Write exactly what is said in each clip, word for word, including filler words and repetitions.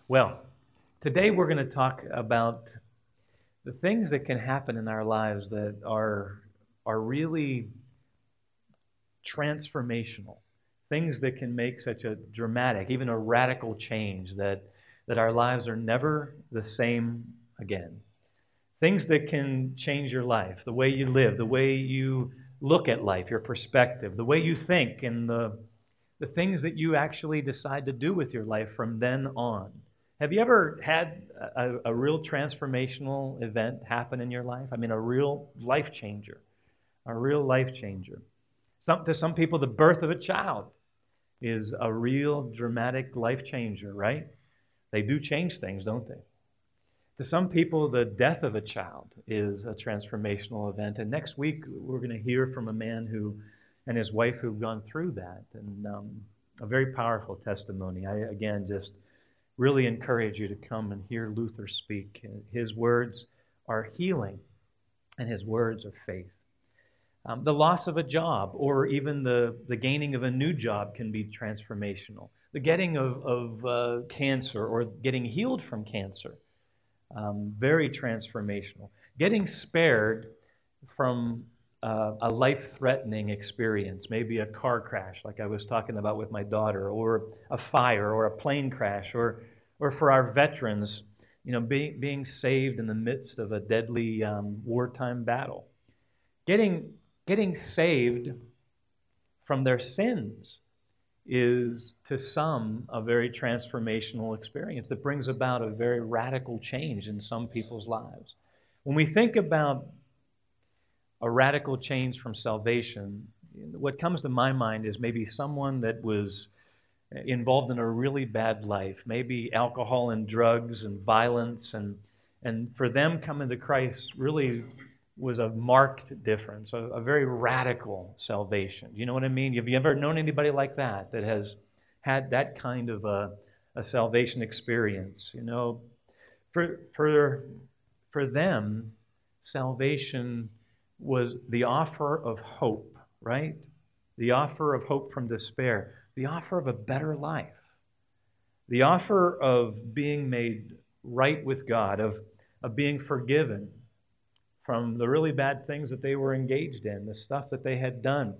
Well, today we're going to talk about the things that can happen in our lives that are, are really transformational. Things that can make such a dramatic, even a radical change that, that our lives are never the same again. Things that can change your life, the way you live, the way you look at life, your perspective, the way you think, and the, the things that you actually decide to do with your life from then on. Have you ever had a, a real transformational event happen in your life? I mean, a real life changer, a real life changer. Some, to some people, the birth of a child is a real dramatic life changer, right? They do change things, don't they? To some people, the death of a child is a transformational event. And next week, we're going to hear from a man who and his wife who've gone through that. And um, a very powerful testimony. I, again, just really encourage you to come and hear Luther speak. His words are healing, and his words are faith. Um, the loss of a job, or even the, the gaining of a new job, can be transformational. The getting of, of uh, cancer, or getting healed from cancer, um, very transformational. Getting spared from uh, a life-threatening experience, maybe a car crash, like I was talking about with my daughter, or a fire, or a plane crash, or or for our veterans, you know, being being saved in the midst of a deadly um, wartime battle. Getting Getting saved from their sins is, to some, a very transformational experience that brings about a very radical change in some people's lives. When we think about a radical change from salvation, what comes to my mind is maybe someone that was involved in a really bad life, maybe alcohol and drugs and violence, and, and for them coming to Christ really was a marked difference, a, a very radical salvation. You know what I mean? Have you ever known anybody like that, that has had that kind of a, a salvation experience? You know, for, for, for them, salvation was the offer of hope, right? The offer of hope from despair, the offer of a better life, the offer of being made right with God, of, of being forgiven from the really bad things that they were engaged in, the stuff that they had done.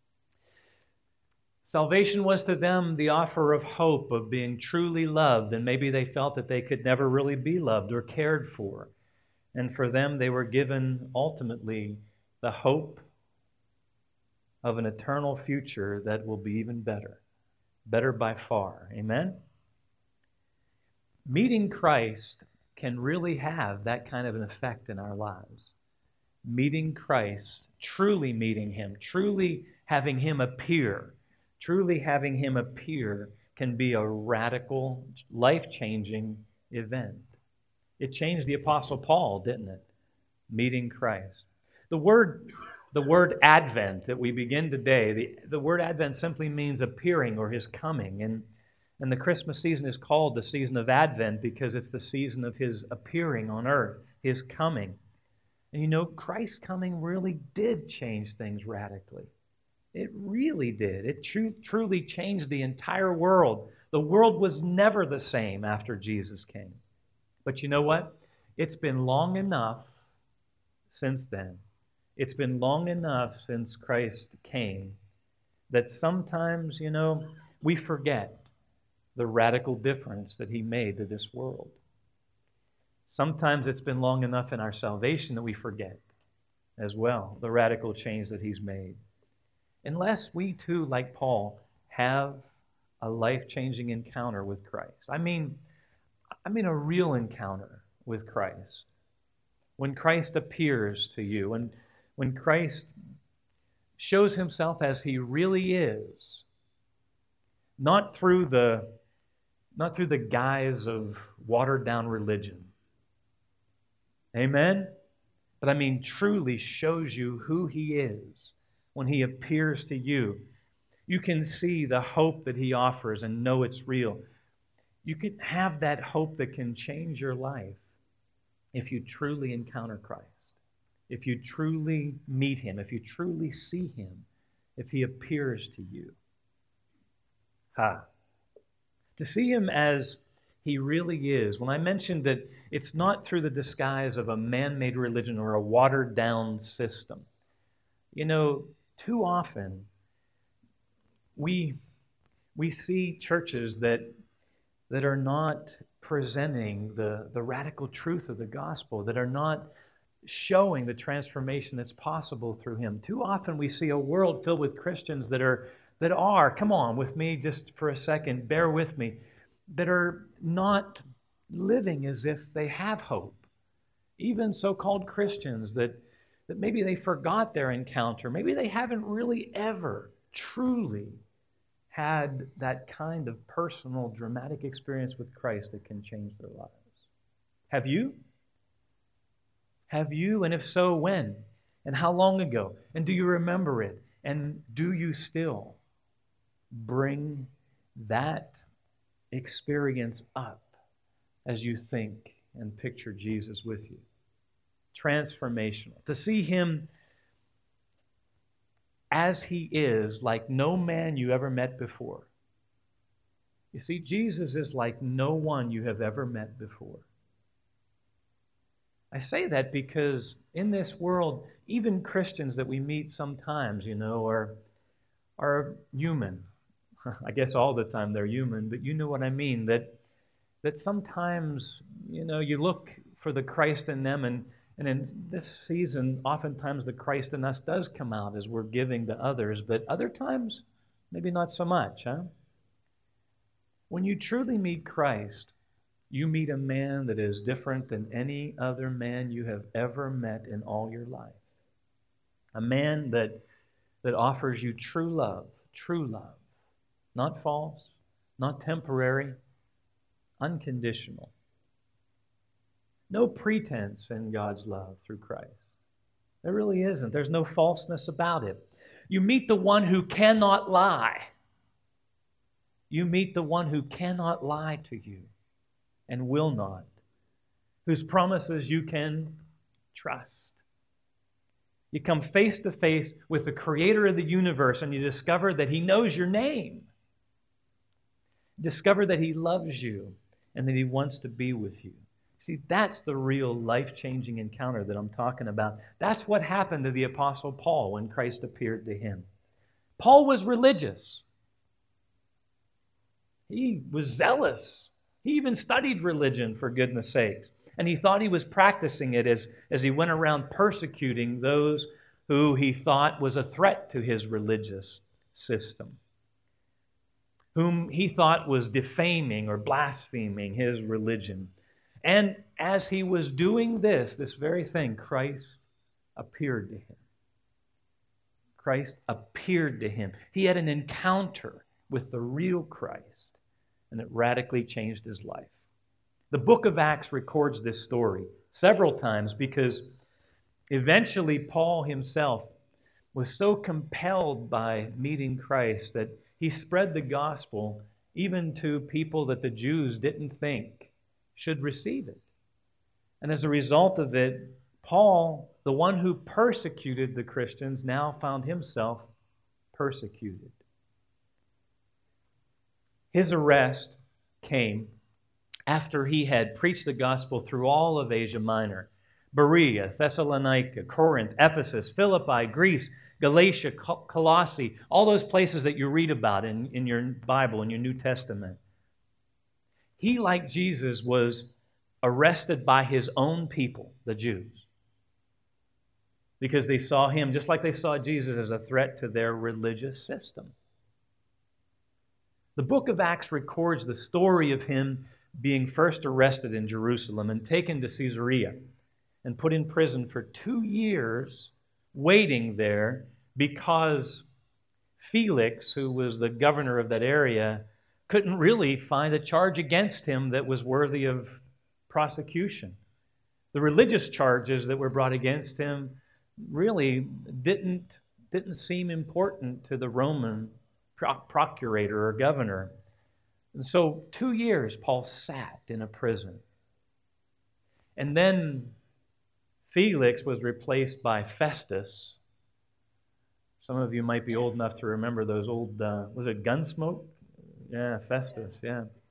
Salvation was to them the offer of hope, of being truly loved, and maybe they felt that they could never really be loved or cared for. And for them, they were given ultimately the hope of an eternal future that will be even better, better by far. Amen? Meeting Christ can really have that kind of an effect in our lives. Meeting Christ, truly meeting Him, truly having Him appear, truly having Him appear can be a radical, life-changing event. It changed the Apostle Paul, didn't it? Meeting Christ. The word, the word Advent that we begin today, the, the word Advent simply means appearing or His coming. And, and the Christmas season is called the season of Advent because it's the season of His appearing on earth, His coming. And you know, Christ's coming really did change things radically. It really did. It tru- truly changed the entire world. The world was never the same after Jesus came. But you know what? It's been long enough since then. It's been long enough since Christ came that sometimes, you know, we forget the radical difference that He made to this world. Sometimes it's been long enough in our salvation that we forget as well the radical change that He's made. Unless we too, like Paul, have a life-changing encounter with Christ. I mean, I mean a real encounter with Christ. When Christ appears to you, when, when Christ shows Himself as He really is, not through the, not through the guise of watered-down religion. Amen? But I mean, truly shows you who He is when He appears to you. You can see the hope that He offers and know it's real. You can have that hope that can change your life if you truly encounter Christ, if you truly meet Him, if you truly see Him, if He appears to you. Ha. To see Him as He really is. When I mentioned that it's not through the disguise of a man-made religion or a watered-down system. You know, too often we we see churches that that are not presenting the, the radical truth of the gospel, that are not showing the transformation that's possible through Him. Too often we see a world filled with Christians that are, that are, come on with me just for a second, bear with me, that are not living as if they have hope. Even so-called Christians that, that maybe they forgot their encounter, maybe they haven't really ever truly had that kind of personal, dramatic experience with Christ that can change their lives. Have you? Have you? And if so, when? And how long ago? And do you remember it? And do you still bring that experience up as you think and picture Jesus with you? Transformational. To see Him as He is, like no man you ever met before. You see, Jesus is like no one you have ever met before. I say that because in this world, even Christians that we meet sometimes, you know, are, are human. I guess all the time they're human, but you know what I mean, that, that sometimes, you know, you look for the Christ in them, and And in this season, oftentimes the Christ in us does come out as we're giving to others, but other times, maybe not so much, huh? When you truly meet Christ, you meet a man that is different than any other man you have ever met in all your life. A man that, that offers you true love, true love, not false, not temporary, unconditional. No pretense in God's love through Christ. There really isn't. There's no falseness about it. You meet the one who cannot lie. You meet the one who cannot lie to you and will not, whose promises you can trust. You come face to face with the Creator of the universe, and you discover that He knows your name. Discover that He loves you and that He wants to be with you. See, that's the real life-changing encounter that I'm talking about. That's what happened to the Apostle Paul when Christ appeared to him. Paul was religious. He was zealous. He even studied religion, for goodness sakes. And he thought he was practicing it as, as he went around persecuting those who he thought was a threat to his religious system, whom he thought was defaming or blaspheming his religion. And as he was doing this, this very thing, Christ appeared to him. Christ appeared to him. He had an encounter with the real Christ, and it radically changed his life. The book of Acts records this story several times because eventually Paul himself was so compelled by meeting Christ that he spread the gospel even to people that the Jews didn't think should receive it. And as a result of it, Paul, the one who persecuted the Christians, now found himself persecuted. His arrest came after he had preached the gospel through all of Asia Minor, Berea, Thessalonica, Corinth, Ephesus, Philippi, Greece, Galatia, Colossae, all those places that you read about in, in your Bible, in your New Testament. He, like Jesus, was arrested by his own people, the Jews, because they saw him, just like they saw Jesus, as a threat to their religious system. The book of Acts records the story of him being first arrested in Jerusalem and taken to Caesarea and put in prison for two years, waiting there because Felix, who was the governor of that area, couldn't really find a charge against him that was worthy of prosecution. The religious charges that were brought against him really didn't, didn't seem important to the Roman procurator or governor. And so two years Paul sat in a prison. And then Felix was replaced by Festus. Some of you might be old enough to remember those old, uh, was it Gunsmoke? Yeah, Festus, yeah.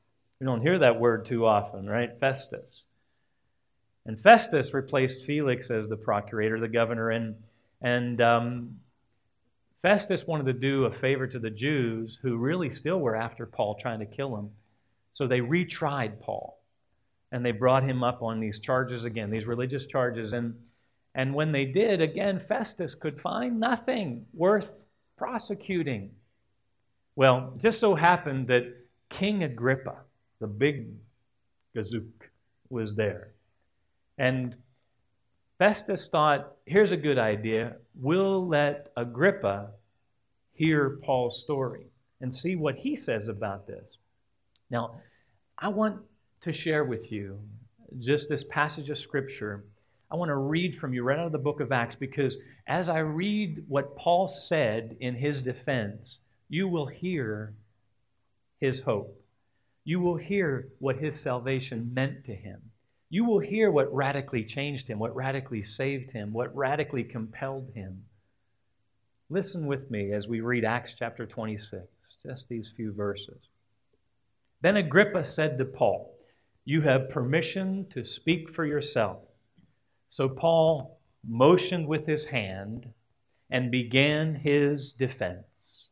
We don't hear that word too often, right? Festus. And Festus replaced Felix as the procurator, the governor, and, and um, Festus wanted to do a favor to the Jews who really still were after Paul, trying to kill him. So they retried Paul, and they brought him up on these charges again, these religious charges. And, and when they did, again, Festus could find nothing worth prosecuting. Well, it just so happened that King Agrippa, the big gazook, was there. And Festus thought, here's a good idea. We'll let Agrippa hear Paul's story and see what he says about this. Now, I want to share with you just this passage of Scripture. I want to read from you right out of the book of Acts, because as I read what Paul said in his defense, you will hear his hope. You will hear what his salvation meant to him. You will hear what radically changed him, what radically saved him, what radically compelled him. Listen with me as we read Acts chapter twenty-six, just these few verses. Then Agrippa said to Paul, "You have permission to speak for yourself." So Paul motioned with his hand and began his defense.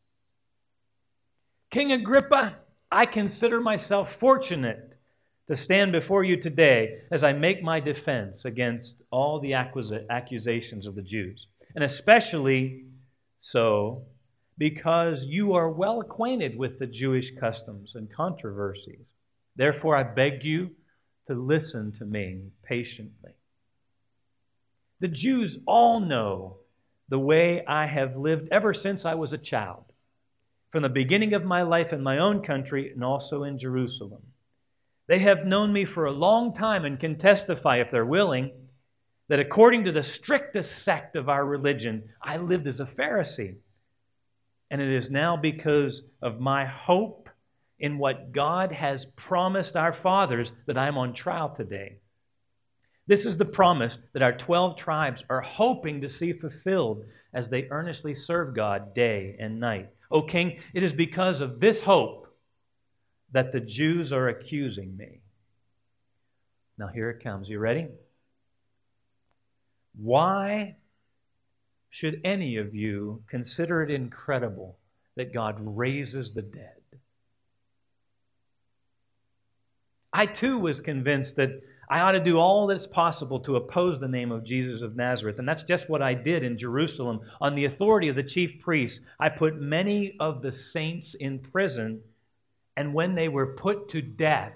"King Agrippa, I consider myself fortunate to stand before you today as I make my defense against all the accusations of the Jews, and especially so because you are well acquainted with the Jewish customs and controversies. Therefore, I beg you to listen to me patiently. The Jews all know the way I have lived ever since I was a child, from the beginning of my life in my own country and also in Jerusalem. They have known me for a long time and can testify, if they're willing, that according to the strictest sect of our religion, I lived as a Pharisee. And it is now because of my hope in what God has promised our fathers that I'm on trial today. This is the promise that our twelve tribes are hoping to see fulfilled as they earnestly serve God day and night. O King, it is because of this hope that the Jews are accusing me." Now here it comes. You ready? "Why should any of you consider it incredible that God raises the dead?" I too was convinced that I ought to do all that's possible to oppose the name of Jesus of Nazareth. And that's just what I did in Jerusalem. On the authority of the chief priests, I put many of the saints in prison. And when they were put to death,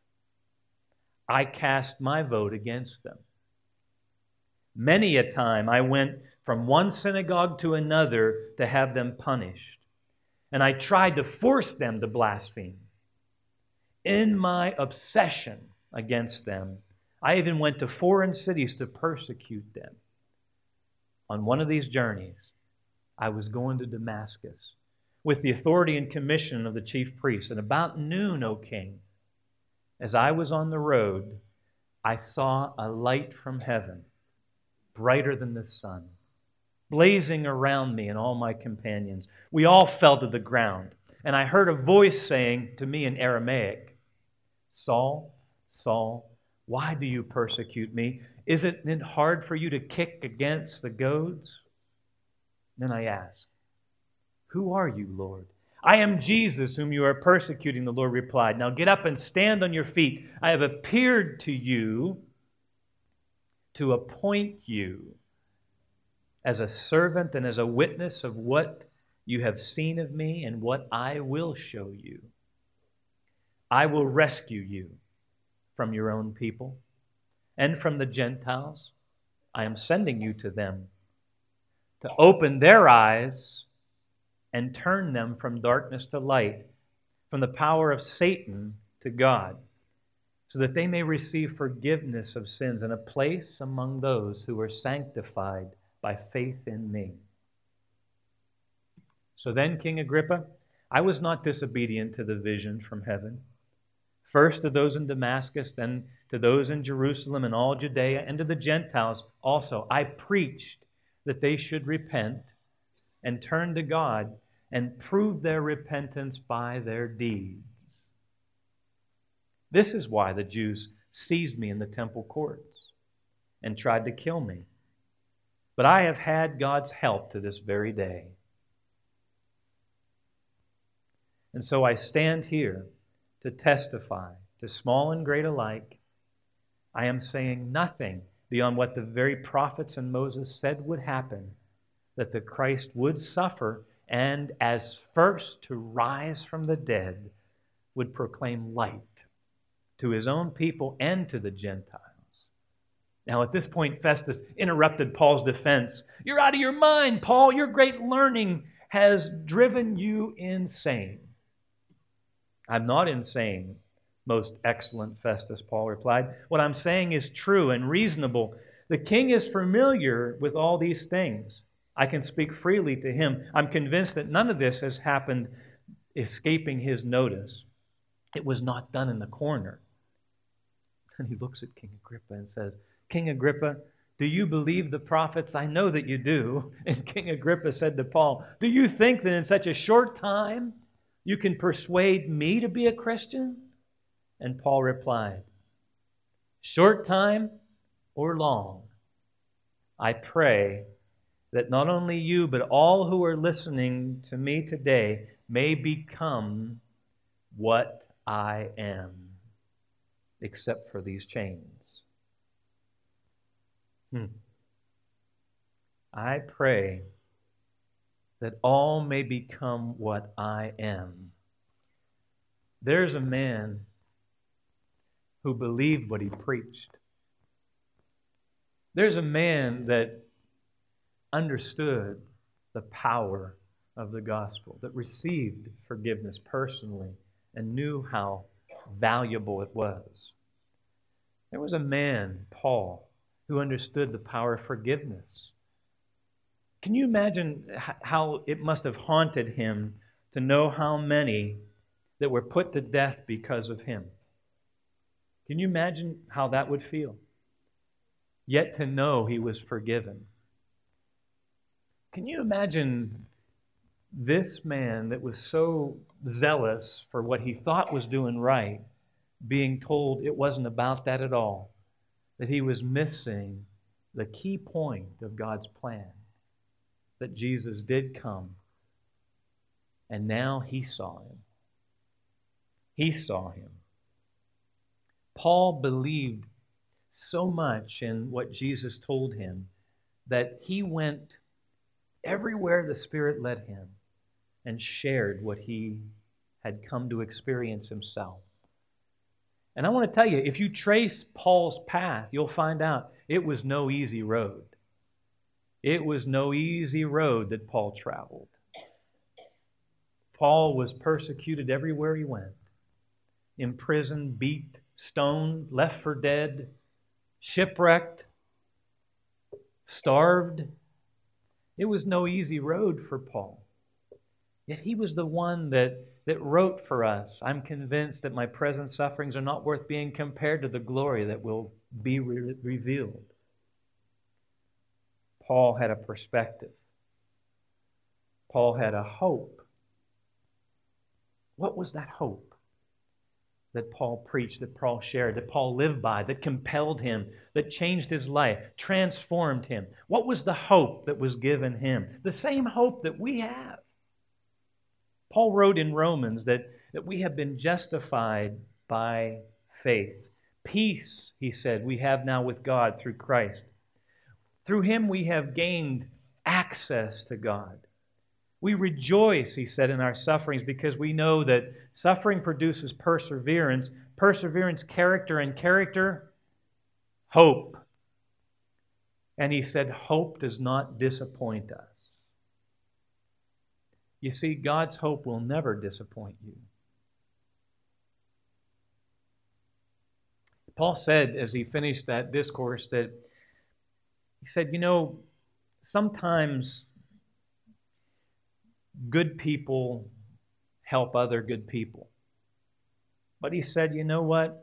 I cast my vote against them. Many a time I went from one synagogue to another to have them punished. And I tried to force them to blaspheme. In my obsession against them, I even went to foreign cities to persecute them. On one of these journeys, I was going to Damascus with the authority and commission of the chief priests. And about noon, O King, as I was on the road, I saw a light from heaven, brighter than the sun, blazing around me and all my companions. We all fell to the ground, and I heard a voice saying to me in Aramaic, "Saul, Saul, why do you persecute me? Isn't it hard for you to kick against the goads?" Then I asked, "Who are you, Lord?" "I am Jesus, whom you are persecuting," the Lord replied. "Now get up and stand on your feet. I have appeared to you to appoint you as a servant and as a witness of what you have seen of me and what I will show you. I will rescue you from your own people and from the Gentiles. I am sending you to them to open their eyes and turn them from darkness to light, from the power of Satan to God, so that they may receive forgiveness of sins and a place among those who are sanctified by faith in me." So then, King Agrippa, I was not disobedient to the vision from heaven. First to those in Damascus, then to those in Jerusalem and all Judea, and to the Gentiles also. I preached that they should repent and turn to God and prove their repentance by their deeds. This is why the Jews seized me in the temple courts and tried to kill me. But I have had God's help to this very day. And so I stand here to testify to small and great alike. I am saying nothing beyond what the very prophets and Moses said would happen, that the Christ would suffer and as first to rise from the dead would proclaim light to his own people and to the Gentiles. Now at this point, Festus interrupted Paul's defense. You're out of your mind, Paul. Your great learning has driven you insane. I'm not insane, most excellent Festus, Paul replied. What I'm saying is true and reasonable. The king is familiar with all these things. I can speak freely to him. I'm convinced that none of this has happened escaping his notice. It was not done in the corner. And he looks at King Agrippa and says, King Agrippa, do you believe the prophets? I know that you do. And King Agrippa said to Paul, do you think that in such a short time you can persuade me to be a Christian? And Paul replied, short time or long, I pray that not only you, but all who are listening to me today may become what I am, except for these chains. Hmm. I pray that all may become what I am. There's a man who believed what he preached. There's a man that understood the power of the gospel, that received forgiveness personally and knew how valuable it was. There was a man, Paul, who understood the power of forgiveness. Can you imagine how it must have haunted him to know how many that were put to death because of him? Can you imagine how that would feel? Yet to know he was forgiven. Can you imagine this man that was so zealous for what he thought was doing right, being told it wasn't about that at all, that he was missing the key point of God's plan, that Jesus did come, and now he saw him. He saw him. Paul believed so much in what Jesus told him that he went everywhere the Spirit led him and shared what he had come to experience himself. And I want to tell you, if you trace Paul's path, you'll find out it was no easy road. It was no easy road that Paul traveled. Paul was persecuted everywhere he went. Imprisoned, beat, stoned, left for dead, shipwrecked, starved. It was no easy road for Paul. Yet he was the one that, that wrote for us, I'm convinced that my present sufferings are not worth being compared to the glory that will be re- revealed. Paul had a perspective. Paul had a hope. What was that hope that Paul preached, that Paul shared, that Paul lived by, that compelled him, that changed his life, transformed him? What was the hope that was given him? The same hope that we have. Paul wrote in Romans that, that we have been justified by faith. Peace, he said, we have now with God through Christ. Through him we have gained access to God. We rejoice, he said, in our sufferings because we know that suffering produces perseverance, perseverance, character, and character, hope. And he said, hope does not disappoint us. You see, God's hope will never disappoint you. Paul said as he finished that discourse that he said, you know, sometimes good people help other good people. But he said, you know what?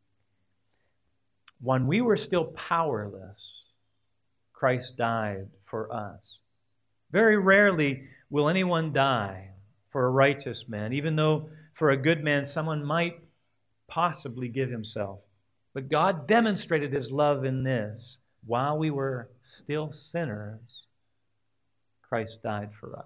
When we were still powerless, Christ died for us. Very rarely will anyone die for a righteous man, even though for a good man someone might possibly give himself. But God demonstrated his love in this. While we were still sinners, Christ died for us.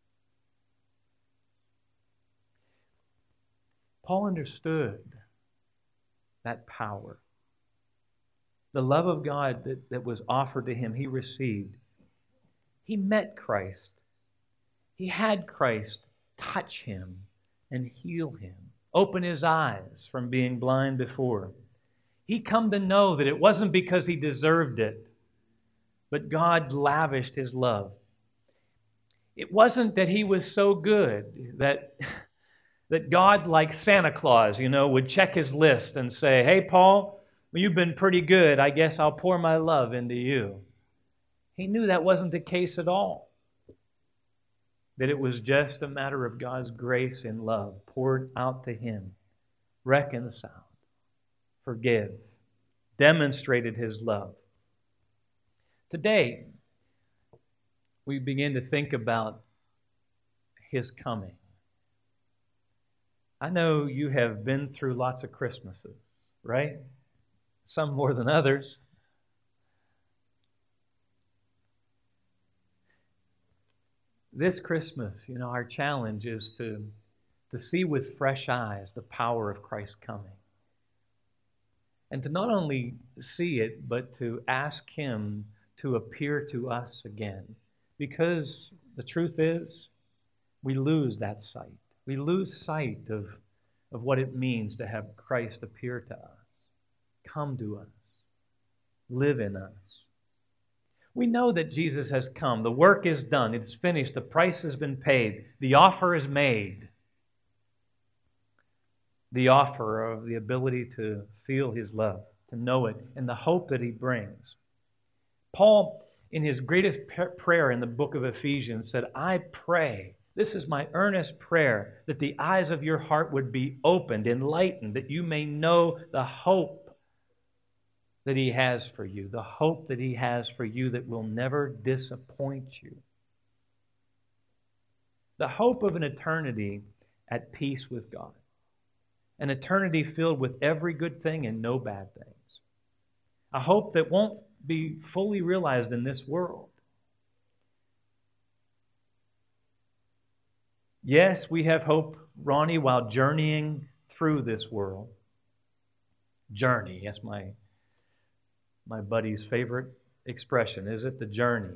Paul understood that power. The love of God that, that was offered to him, he received. He met Christ. He had Christ touch him and heal him, open his eyes from being blind before. He come to know that it wasn't because he deserved it, but God lavished his love. It wasn't that he was so good that, that God, like Santa Claus, you know, would check his list and say, "Hey, Paul, you've been pretty good. I guess I'll pour my love into you." He knew that wasn't the case at all. That it was just a matter of God's grace and love poured out to him, reconciled, forgive, demonstrated his love. Today, we begin to think about his coming. I know you have been through lots of Christmases, right? Some more than others. This Christmas, you know, our challenge is to, to see with fresh eyes the power of Christ's coming. And to not only see it, but to ask him to appear to us again. Because the truth is, we lose that sight. We lose sight of, of what it means to have Christ appear to us, come to us, live in us. We know that Jesus has come. The work is done. It is finished. The price has been paid. The offer is made. The offer of the ability to feel his love, to know it, and the hope that he brings. Paul, in his greatest prayer in the book of Ephesians, said, "I pray, this is my earnest prayer, that the eyes of your heart would be opened, enlightened, that you may know the hope that he has for you, the hope that he has for you that will never disappoint you. The hope of an eternity at peace with God. An eternity filled with every good thing and no bad things. A hope that won't be fully realized in this world. Yes, we have hope, Ronnie, while journeying through this world. Journey, that's my My buddy's favorite expression, is it? The journey.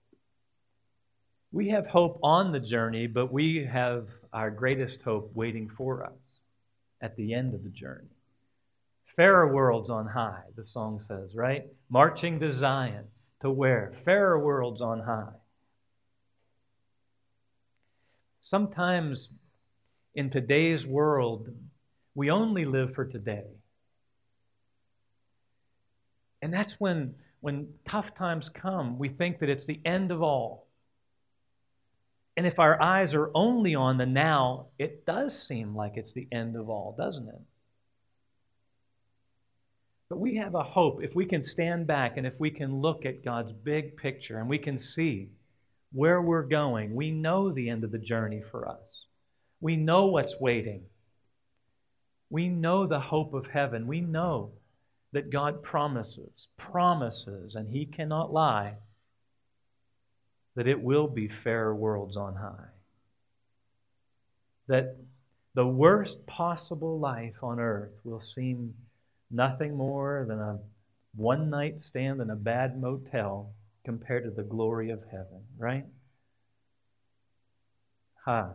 We have hope on the journey, but we have our greatest hope waiting for us at the end of the journey. Fairer worlds on high, the song says, right? Marching to Zion. To where? Fairer worlds on high. Sometimes in today's world, we only live for today. And that's when, when tough times come, we think that it's the end of all. And if our eyes are only on the now, it does seem like it's the end of all, doesn't it? But we have a hope if we can stand back and if we can look at God's big picture and we can see where we're going. We know the end of the journey for us. We know what's waiting. We know the hope of heaven. We know that God promises, promises, and he cannot lie, that it will be fairer worlds on high. That the worst possible life on earth will seem nothing more than a one-night stand in a bad motel compared to the glory of heaven, right? Ha.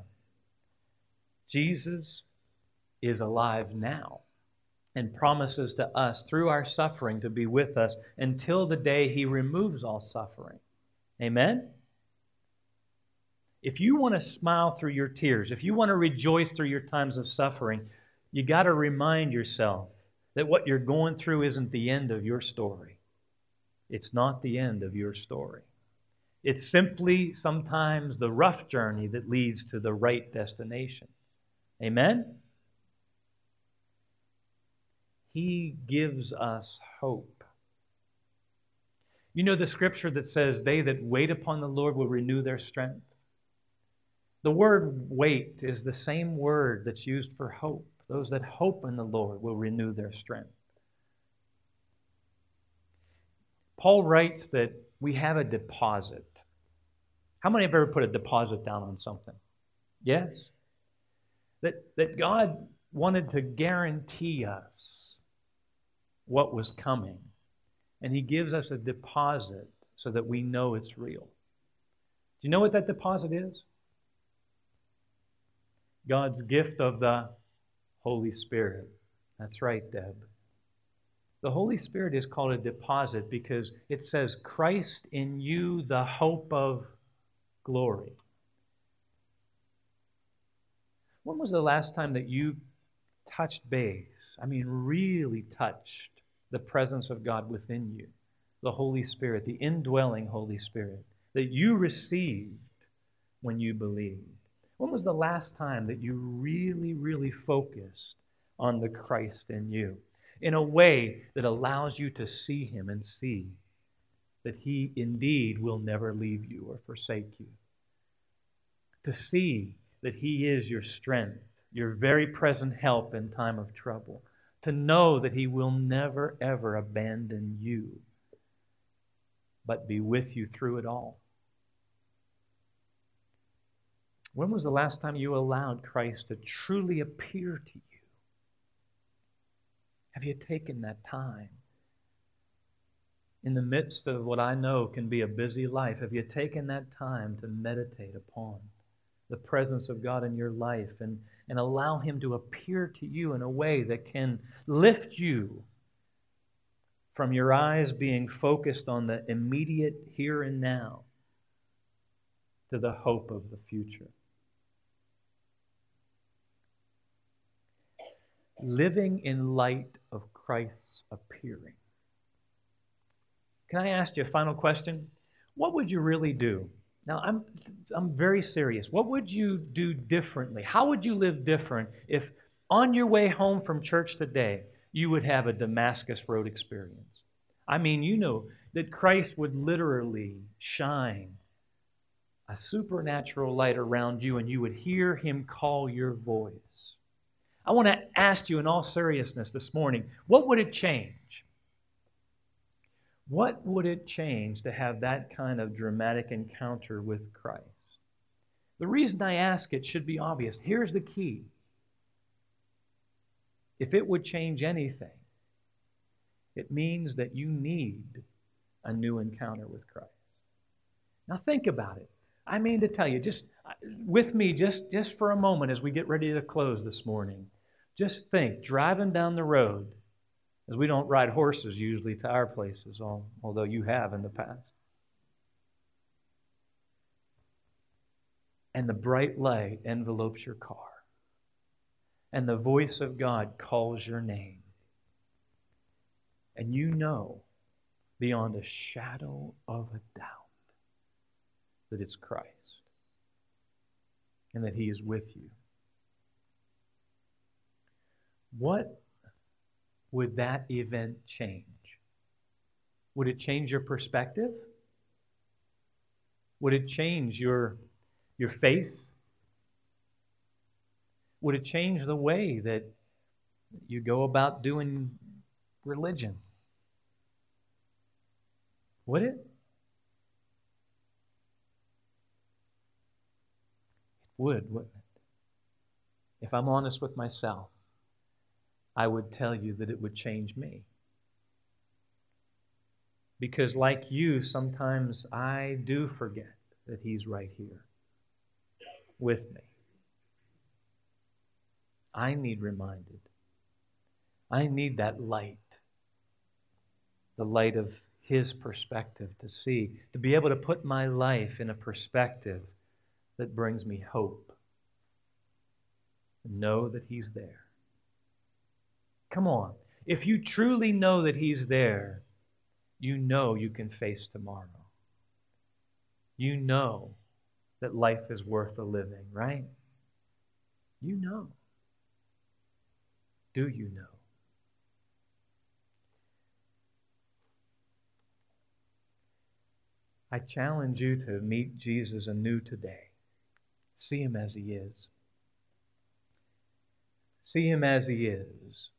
Jesus is alive now and promises to us through our suffering to be with us until the day he removes all suffering. Amen? If you want to smile through your tears, if you want to rejoice through your times of suffering, you got to remind yourself that what you're going through isn't the end of your story. It's not the end of your story. It's simply sometimes the rough journey that leads to the right destination. Amen? He gives us hope. You know the scripture that says, "They that wait upon the Lord will renew their strength." The word wait is the same word that's used for hope. Those that hope in the Lord will renew their strength. Paul writes that we have a deposit. How many have ever put a deposit down on something? Yes? That, that God wanted to guarantee us what was coming. And He gives us a deposit so that we know it's real. Do you know what that deposit is? God's gift of the Holy Spirit. That's right, Deb. The Holy Spirit is called a deposit because it says, Christ in you, the hope of glory. When was the last time that you touched base? I mean, really touched the presence of God within you, the Holy Spirit, the indwelling Holy Spirit that you received when you believed? When was the last time that you really, really focused on the Christ in you in a way that allows you to see Him and see that He indeed will never leave you or forsake you? To see that He is your strength, your very present help in time of trouble. To know that He will never, ever abandon you, but be with you through it all. When was the last time you allowed Christ to truly appear to you? Have you taken that time? In the midst of what I know can be a busy life, have you taken that time to meditate upon the presence of God in your life and, and allow Him to appear to you in a way that can lift you from your eyes being focused on the immediate here and now to the hope of the future? Living in light of Christ's appearing. Can I ask you a final question? What would you really do? Now, I'm, I'm very serious. What would you do differently? How would you live different if on your way home from church today, you would have a Damascus Road experience? I mean, you know that Christ would literally shine a supernatural light around you and you would hear Him call your voice. I want to ask you in all seriousness this morning, what would it change? What would it change to have that kind of dramatic encounter with Christ? The reason I ask it should be obvious. Here's the key. If it would change anything, it means that you need a new encounter with Christ. Now think about it. I mean to tell you, just with me, just, just for a moment as we get ready to close this morning, just think, driving down the road, as we don't ride horses usually to our places, although you have in the past. And the bright light envelopes your car. And the voice of God calls your name. And you know, beyond a shadow of a doubt, that it's Christ. And that He is with you. What would that event change? Would it change your perspective? Would it change your, your faith? Would it change the way that you go about doing religion? Would it? It would, wouldn't it? If I'm honest with myself, I would tell you that it would change me. Because like you, sometimes I do forget that He's right here with me. I need reminded. I need that light. The light of His perspective to see, to be able to put my life in a perspective that brings me hope. Know that He's there. Come on. If you truly know that He's there, you know you can face tomorrow. You know that life is worth the living, right? You know. Do you know? I challenge you to meet Jesus anew today. See Him as He is. See him as he is.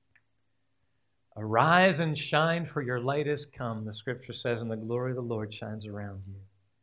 Arise and shine, for your light has come, the scripture says, and the glory of the Lord shines around you.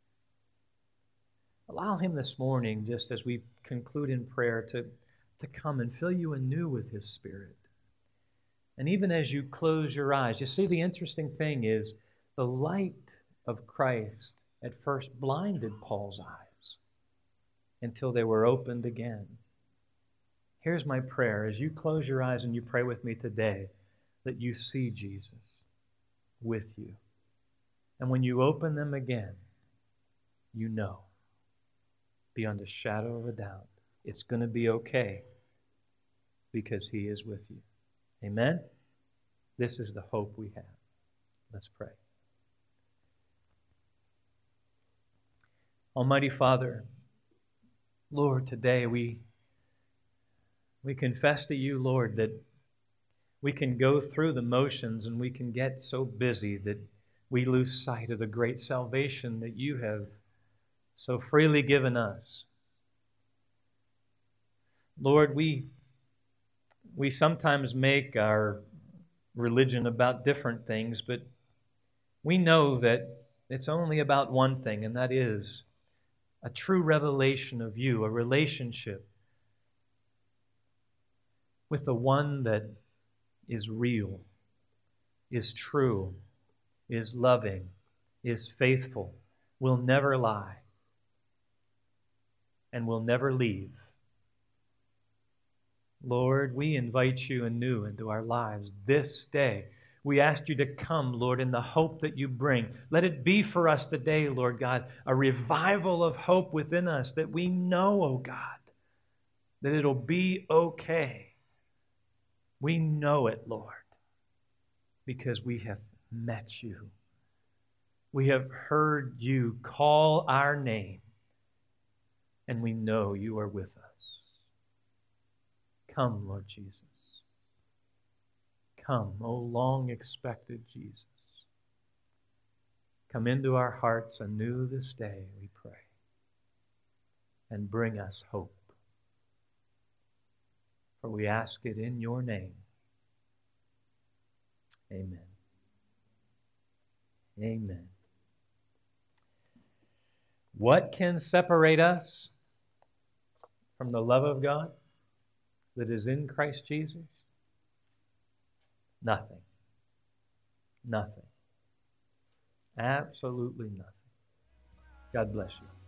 Allow him this morning, just as we conclude in prayer, to, to come and fill you anew with his Spirit. And even as you close your eyes, you see, the interesting thing is the light of Christ at first blinded Paul's eyes until they were opened again. Here's my prayer. As you close your eyes and you pray with me today, that you see Jesus with you. And when you open them again, you know, beyond a shadow of a doubt, it's going to be okay because he is with you. Amen? This is the hope we have. Let's pray. Almighty Father, Lord, today we, we confess to you, Lord, that we can go through the motions and we can get so busy that we lose sight of the great salvation that you have so freely given us. Lord, we, we sometimes make our religion about different things, but we know that it's only about one thing, and that is a true revelation of you, a relationship with the one that is real, is true, is loving, is faithful, will never lie, and will never leave. Lord, we invite you anew into our lives this day. We ask you to come, Lord, in the hope that you bring. Let it be for us today, Lord God, a revival of hope within us that we know, oh God, that it'll be okay. We know it, Lord, because we have met you. We have heard you call our name, and we know you are with us. Come, Lord Jesus. Come, O long-expected Jesus. Come into our hearts anew this day, we pray, and bring us hope. For we ask it in your name. Amen. Amen. What can separate us from the love of God that is in Christ Jesus? Nothing. Nothing. Absolutely nothing. God bless you.